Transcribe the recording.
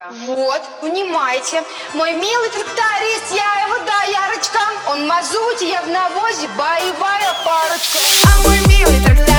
Вот, внимайте, мой милый тракторист, я его доярочка. Он в мазуте, я в навозе, боевая парочка. А мой милый тракторист